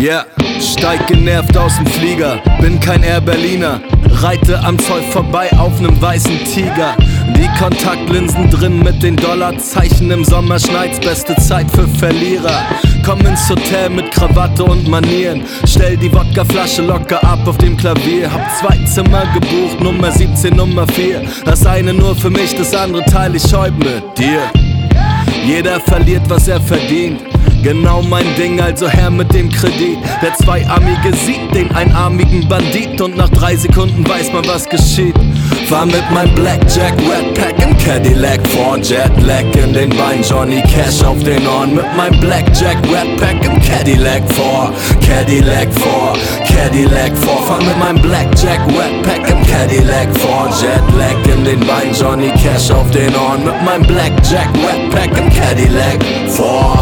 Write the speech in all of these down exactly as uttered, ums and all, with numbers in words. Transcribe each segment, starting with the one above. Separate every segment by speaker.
Speaker 1: Yeah, steig genervt aus dem Flieger, bin kein Air Berliner, reite am Zoll vorbei auf nem weißen Tiger. Die Kontaktlinsen drin mit den Dollarzeichen, im Sommer schneit's, beste Zeit für Verlierer. Komm ins Hotel mit Krawatte und Manieren, stell die Wodkaflasche locker ab auf dem Klavier. Hab zwei Zimmer gebucht, Nummer siebzehn, Nummer vier. Das eine nur für mich, das andere teile ich heute mit dir. Jeder verliert, was er verdient. Genau mein Ding, also her mit dem Kredit. Der zweiarmige sieht den einarmigen Bandit und nach drei Sekunden weiß man, was geschieht. Fahr mit meinem Blackjack Redpack im Cadillac vor, Jetlag in den Beinen, Johnny Cash auf den Ohren. Mit meinem Blackjack Redpack im Cadillac vor, Cadillac vor, Cadillac vor. Fahr mit meinem Blackjack Redpack im Cadillac vor, Jetlag in den Beinen, Johnny Cash auf den Ohren. Mit meinem Blackjack Redpack im Cadillac vor.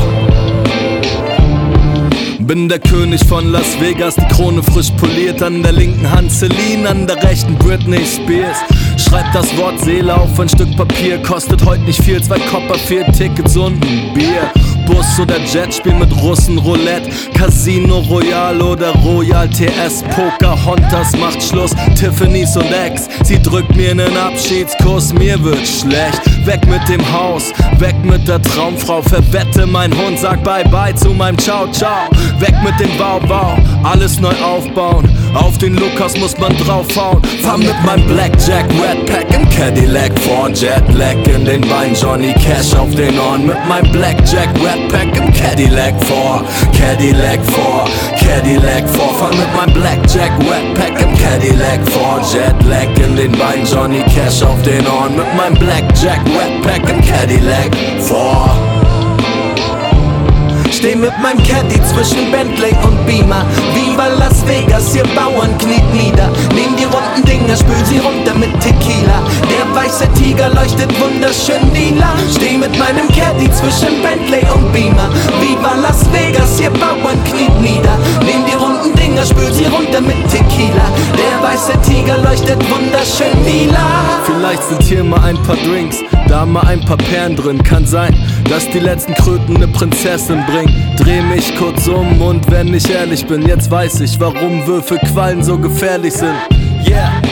Speaker 1: Bin der König von Las Vegas, die Krone frisch poliert. An der linken Hand Celine, an der rechten Britney Spears. Schreib das Wort Seele auf ein Stück Papier. Kostet heute nicht viel, zwei Kopper, vier Tickets und ein Bier. Bus oder Jet, spiel mit Russen Roulette. Casino Royale oder Royal T S Poker. Hontas macht Schluss, Tiffany's und Ex. Sie drückt mir nen Abschiedskuss, mir wird schlecht. Weg mit dem Haus, weg mit der Traumfrau. Verwette mein Hund, sag bye bye zu meinem Ciao Ciao. Weg mit dem Bau Bau, alles neu aufbauen. Auf den Lukas muss man draufhauen. Fahr mit meinem Blackjack Redpack im Cadillac vor, Jetlag in den Beinen, Johnny Cash auf den Ohren. Mit meinem Blackjack Redpack im Cadillac vor, Cadillac vor, Cadillac vor. Fahr mit meinem Blackjack Redpack im Cadillac vor, Jetlag in den Beinen, Johnny Cash auf den Ohren. Mit meinem Blackjack Redpack im Cadillac vor. Steh mit meinem Caddy zwischen Bentley und Beamer. Viva Las Vegas, ihr Bauern kniet nieder. Nehm die runden Dinger, spül sie runter mit Tequila. Der weiße Tiger leuchtet wunderschön lila. Steh mit meinem Caddy zwischen Bentley und Beamer. Viva Las Vegas, ihr Bauern kniet nieder. Nehm die runden Dinger, spül sie runter mit Tequila. Der weiße Tiger leuchtet wunderschön lila. Vielleicht sind hier mal ein paar Drinks, da mal ein paar Perlen drin. Kann sein, dass die letzten Kröten ne Prinzessin bringen. Dreh mich kurz um und wenn ich ehrlich bin, jetzt weiß ich, warum Würfelquallen so gefährlich sind. Yeah.